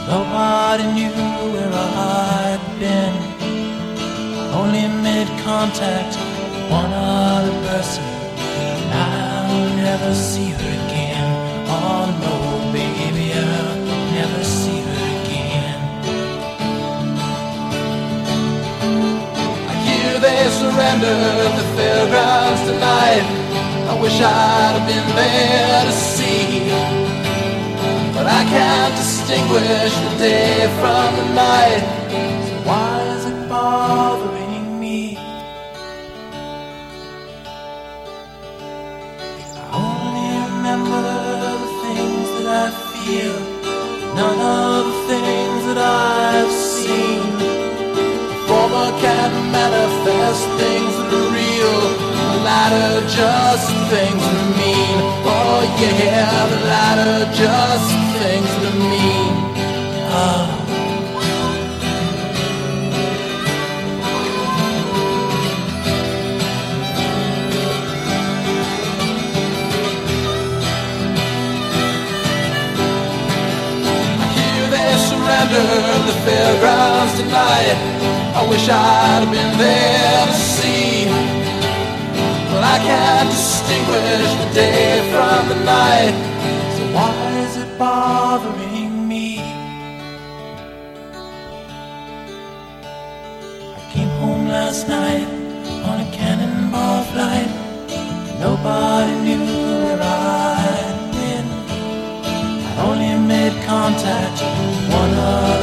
Nobody knew where I'd been. I only made contact with one other person, and I'll never see her again. Oh no, baby, I'll never see her again. I hear they surrendered the fairgrounds tonight. I wish I'd have been there to see, but I can't distinguish the day from the night. So why is it bothering me? I only remember the things that I feel, none of the things that I've seen. The former can't manifest things that are real, the latter just things that are mean. Oh yeah, the latter just things that are mean. Oh. Surrender the fairgrounds tonight. I wish I'd have been there to see, but I can't distinguish the day from the night. So why is it bothering me? I came home last night on a cannonball flight. Nobody knew where I'd been. I only made contact with one other